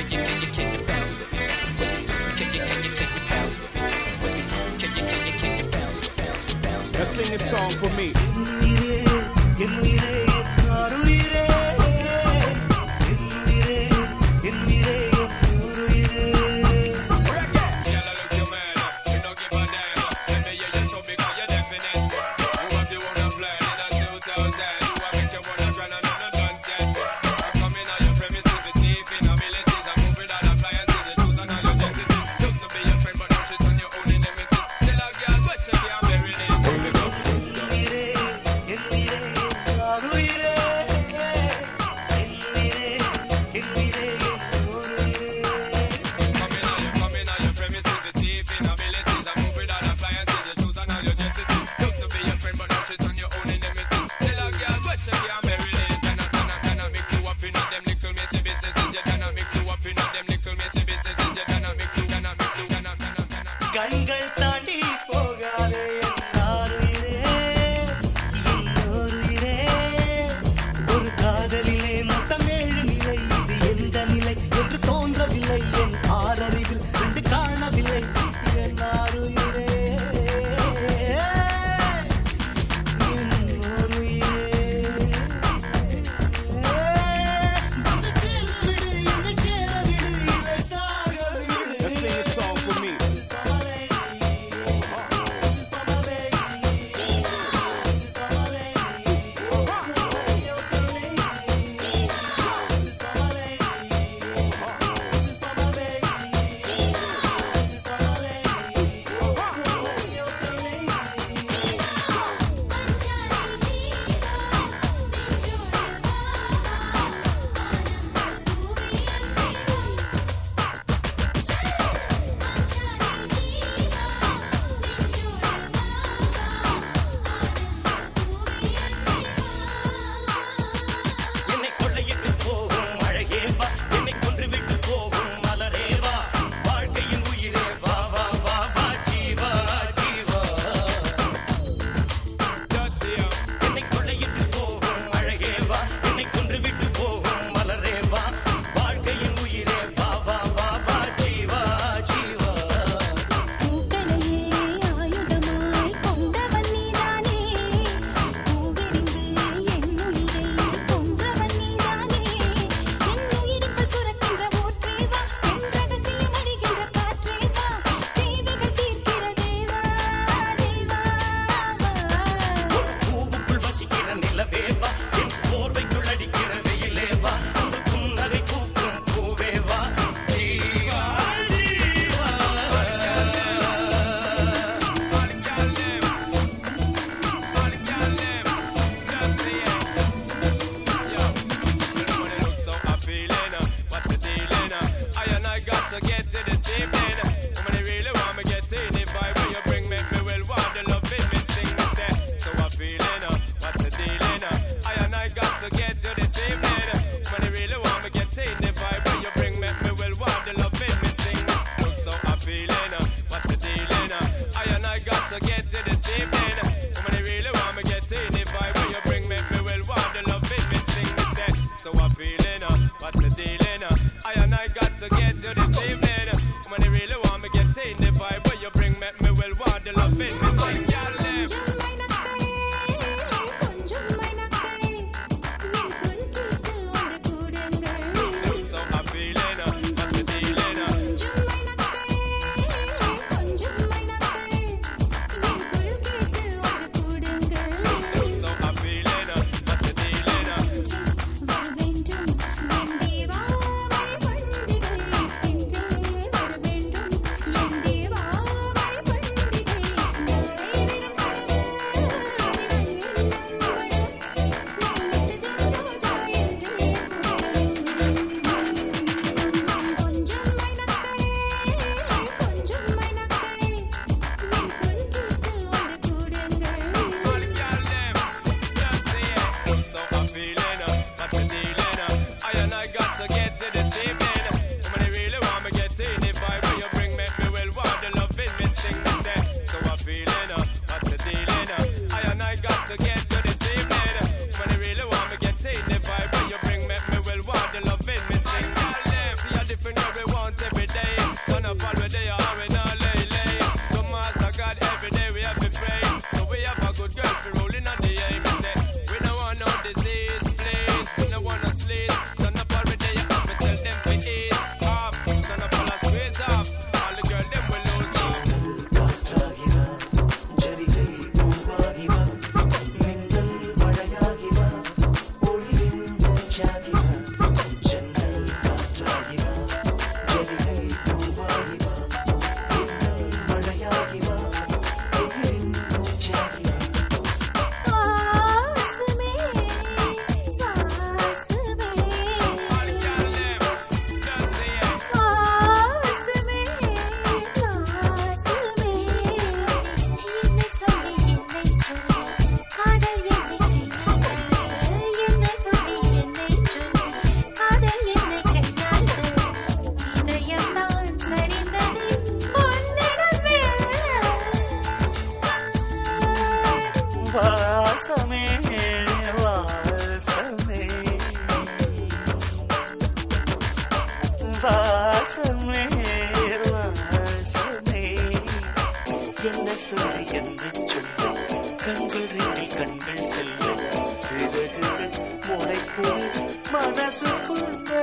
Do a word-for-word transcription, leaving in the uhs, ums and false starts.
Can you, can you, can you bounce with me? Can you, can you, can you bounce with me? Can you, can you, can you bounce, bounce, bounce? Now sing this song for me. When you really want me get in the vibe, when you bring me, me will want the loving me sing. See a different up all the day, and we not lay lay. Some master God every day we have to pray. So we have a good girl for rolling on the aim. We don't want no disease, please. We don't want no sleep. Turn up all the day, and we tell them to eat off. Turn up all the squeeze off. All the girl them will lose off. வாசமே வாசமே வாசமே வாசமே என்ன சொல்ல என்ன சொல்ல கண்கள் ரெண்டில் கண்கள் செல்ல சிறகுகள் முளைத்து மனசுக்குள்ள